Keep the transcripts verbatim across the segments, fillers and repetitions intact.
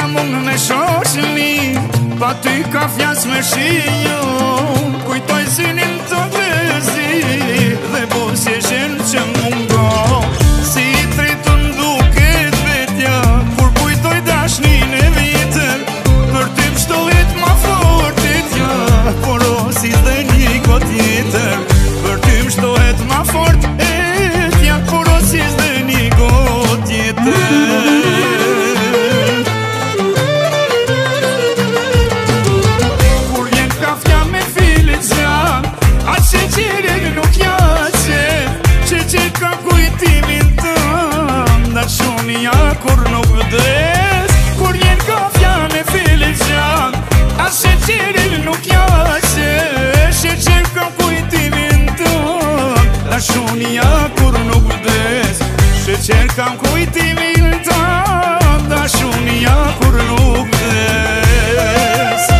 mund me shoshni, pa ty ka fjas me shiju. Kujtoj sinin të vëzi, dhe po si shenë që mungo. Si tritën duket vetja, kur kujtoj dashnin e vitër. Për ty pështohet ma fortit ja, por o si dhe një ko tjetër. Për ty pështohet ma fort e tja, por o si dhe një ko tjetër. Kur nuk vdes, kur jen kafja me filizan, as sheqerin nuk jase, sheqer ka kujtimin tën. Dashunia kur nuk vdes, sheqer ka kujtimin tën. Dashunia kur nuk vdes.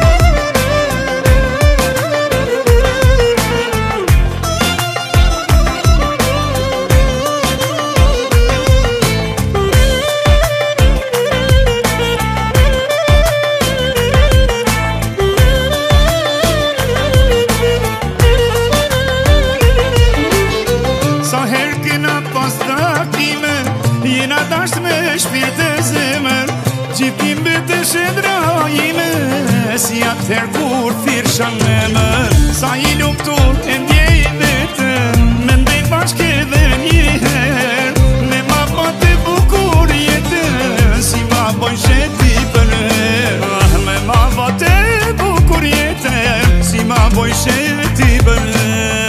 Jena dasht me shpirt e zemër, gjithim bete shedra ime, si atëher kur thirësha me mër. Sa i lumtur e ndjej vetën, me ndejt bashke dhe njëher, me ma bate bukur jetën, si ma boj sheti për her. Me ma bate bukur jetën, si ma boj sheti për her.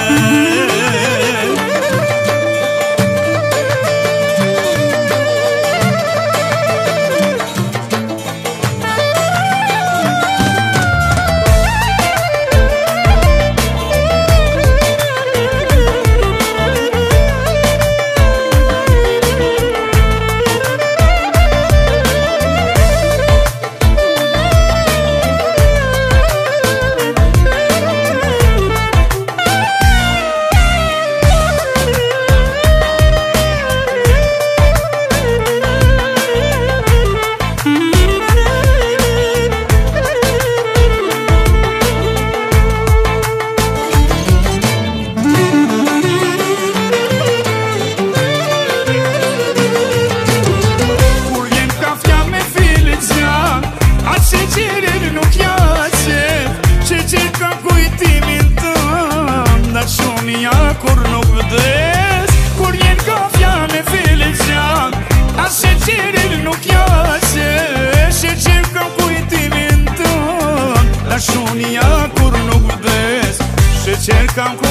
Kur nuk vdes, kur jen kafja me filizan, as sheqerin nuk jase, sheqer ka kujtimin tën. Dashunia kur nuk vdes, sheqer ka kujtimin tën.